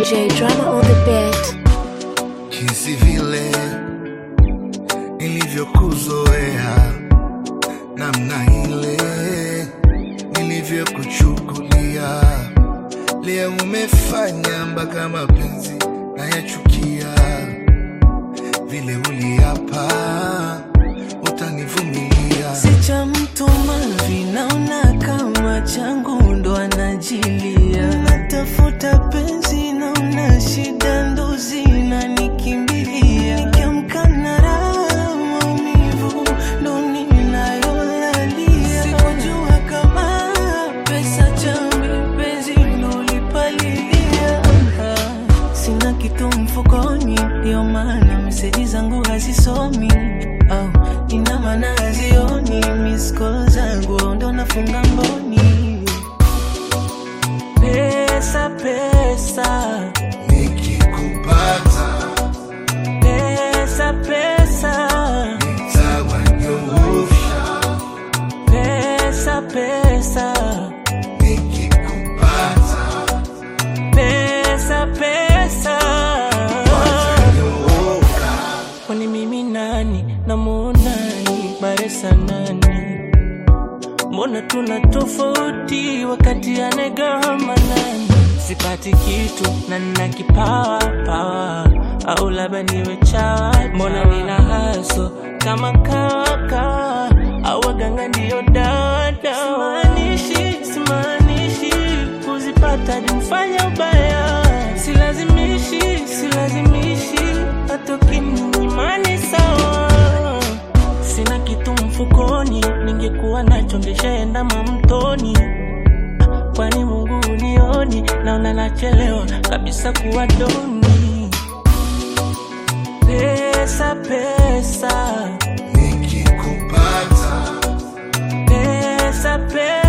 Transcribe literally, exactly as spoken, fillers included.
J Drama on the beat. Jinsi vile nilivyokuzoea, namna ile nilivyokuchukulia, leo umefanya mpaka mapenzi nayachukia. Vile uliapa utanivumilia, si cha mtu mavi, naona kama changu ndo anajilia. Natafuta penzi, naona shida ndo zinanikimbia. Nikiamka na raha, maumivu ndo ninayolalia. Sikujua kama pesa changu penzi ndo lipalilia. Sina kitu mfukoni, ndio maana meseji zangu hazisomi. Oh, ina maana hazioni miss call zangu, ndo nafunga mboni. Pesa pesa nikikupata, pesa pesa nitawanyosha. Pesa pesa nikikupata, pesa pesa watanyooka. Kwani mimi nani namuona ni baresa nani? Mbona tuna tofauti wakati anegama nani? Sipati kitu na nina kipawa pawa, au labda niwe chawa. Mbona nina haso kama kaka, au waganga ndio dawa dawa. Simanishi, simanishi kuzipata nimfanya ubaya. Silazimishi, silazimishi atokini imani sawa. Sina kitu mfukoni, ningekuwa nacho ngeshaenda mamtoni. Kwani Mungu unioni, naona nachelewa kabisa kuwa doni. Pesa pesa nikikupata, pesa pesa